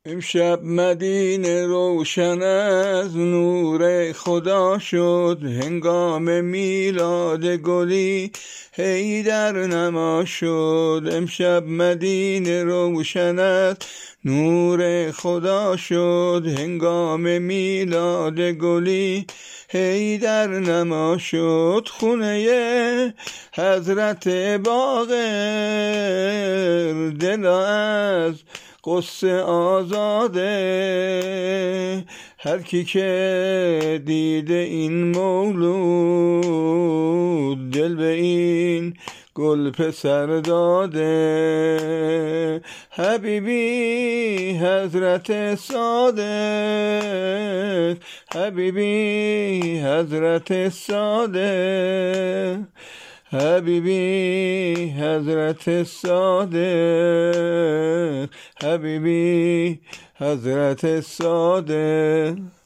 امشب مدینه روشن از نور خدا شد، هنگام میلاد گلی حیدر نما شد. امشب مدینه روشن از نور خدا شد، هنگام میلاد گلی حیدر نما شد. خونه حضرت باقر دل از قصه آزاده، هر کی که دیده این مولود دل به این گل پسر داده. حبیبی حضرت صادق، حبیبی حضرت صادق، حبیبی حضرت صادق، حبیبی حضرت صادق.